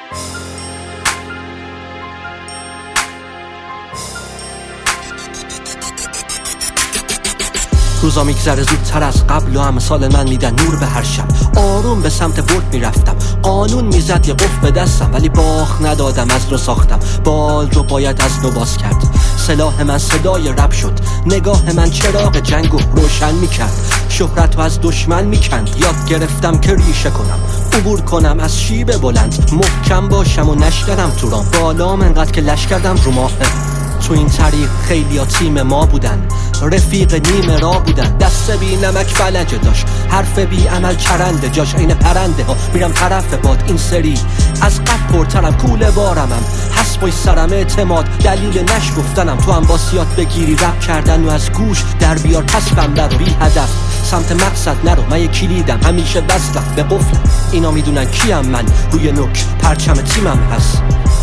روزا میگذره زودتر از قبل و امثال من میدن نور به هر شب. آروم به سمت برد میرفتم، قانون میزد یه قفل به دستم، ولی باخ ندادم، از نو ساختم. بال رو باید از نو باز کرد. سلاح من صدای رپ شد، نگاه من چراغ جنگ رو روشن میکرد. شهرت رو از دشمن میکند. یاد گرفتم که ریشه کنم، عبور کنم از شیب بلند، محکم باشم و نشکنم تو رام. بالام انقدر که لش کردم رو ماه. تو این طریق خیلی ها تیم ما بودن، رفیق نیمه را بودن. دست بی نمک فلجه داشت، حرف بی عمل چرنده جاش. این پرنده ها میرم طرف باد. این سری از قد پرترم، کوله بارمم، حسبای سرم اعتماد. دلیل نش گفتنم تو هم باسیات بگیری رپ کردن و از گوش در بیار. پس بنده رو بی هدف سمت مقصد نرو. من یه کلیدم، همیشه بستم به قفلم. اینا میدونن کیم من، روی نوک پرچم تیمم هست.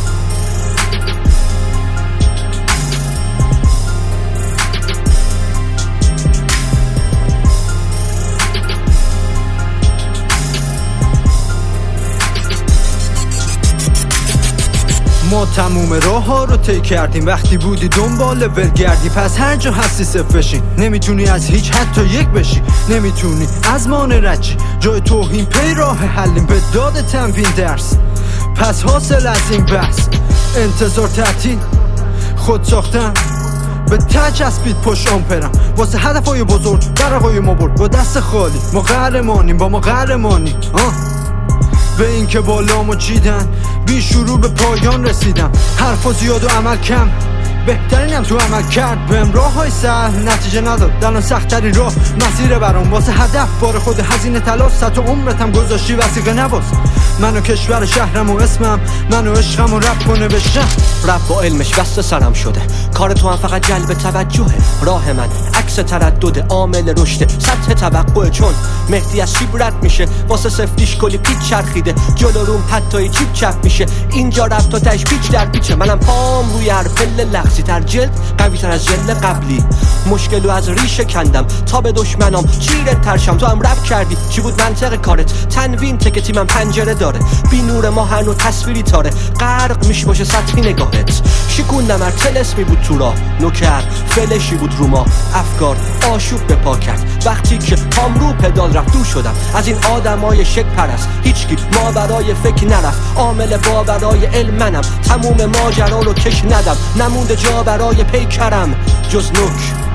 ما تموم راه ها رو طی کردیم، وقتی بودی دنبال ولگردی. پس هر جا هستی صفر بشین، نمیتونی از هیچ حتی یک بشی، نمیتونی از مان رچی. جای توهین پی راه حلیم، به داد تنوین درس. پس حاصل از این بحث انتظار تعطیل، خود ساختن به تچ اسبید پشت آمپرم. واسه هدفای بزرگ برقای ما برد با دست خالی. ما قهرمانیم، با ما قهرمانی. به این که بالامو چیدن، بی شروع به پایان رسیدم. حرفا زیاد و عمل کم، بهترینم تو عمل کرد. به راه های سهل نتیجه نداد، الان سخت ترین راه مسیر برام. واسه هدف بار خود هزینه تلاش، صد عمرتم گذاشتی وثیقه نباز. منو کشور شهرم و اسمم، منو عشقم و رپ کنه بشم. رپ با علمش بسته سرم شده، کار تو هم فقط جلب توجهه. راه من عکس تردد، عامل رشد، سطح توقع. چون مهدی از شیب رد میشه، واسه سفتیش کلی پیچ چرخیده. جلو روم حتی چیپ چپ میشه، اینجا رپ تا تش پیچ در پیچه. منم پام روی هر پله لغزی تر، جلد قوی تر از جلد قبلی. مشکلو از ریشه کندم تا به دشمنام چیرت ترشم. تو هم رپ کردی، چی بود منطق کارت؟ تنوین تک تیمم پنجره داره، بی نور ما هنو تصویری تاره. غرق میش باشه سطحی نگاهت. شکوندم هر تلسمی بود تو راه، نوکر فلشی بود رو ما. افکار آشوب به پا کرد، وقتی که پام رو پدال رفت. دور شدم از این آدمای شک پرست، هیچکی ما برای فکر نرفت. عامل با برای علم منم، تموم ماجرا رو کش ندم. نمونده جا برای پیکرم جز نوک